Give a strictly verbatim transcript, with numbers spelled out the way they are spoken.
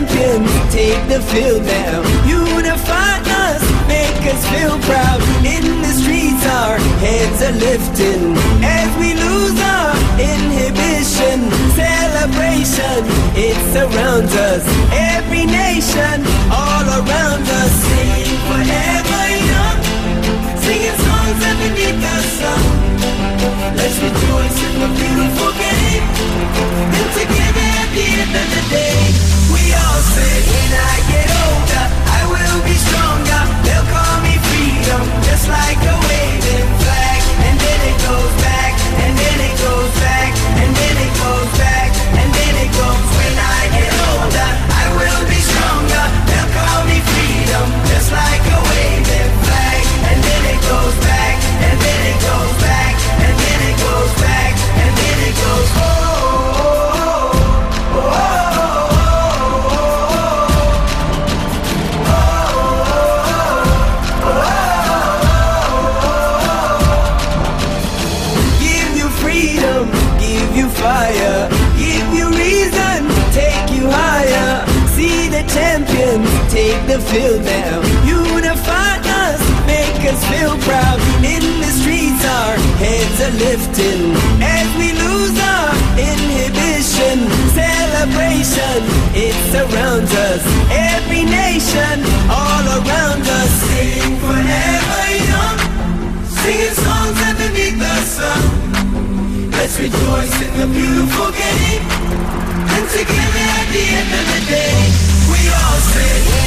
champions take the field now. Unify us, make us feel proud. In the streets our heads are lifting as we lose our inhibition. Celebration, it surrounds us. Every nation, all around us. Sing forever young, singing songs underneath the sun. Let's rejoice in the beautiful game, and together at the end of the day, we all say, when I get older, I will be stronger. They'll call me freedom, just like a waving flag. And then it goes back, and then it goes back, and then it goes back, and then it goes. When I get older, I will be stronger. They'll call me freedom, just like a waving flag. And then it goes back, and then it goes back, and then it goes back, and then it goes. Oh, oh, oh, oh, oh. Give you freedom, give you fire, give you reason, take you higher. See the champions take the field now. Unify us, make us feel proud. In the streets our heads are lifting as we lose our inhibition. Celebration, it surrounds us. Every nation, all around us. Sing forever young, singing songs underneath the sun. Let's rejoice in the beautiful game, and together at the end of the day, we all say,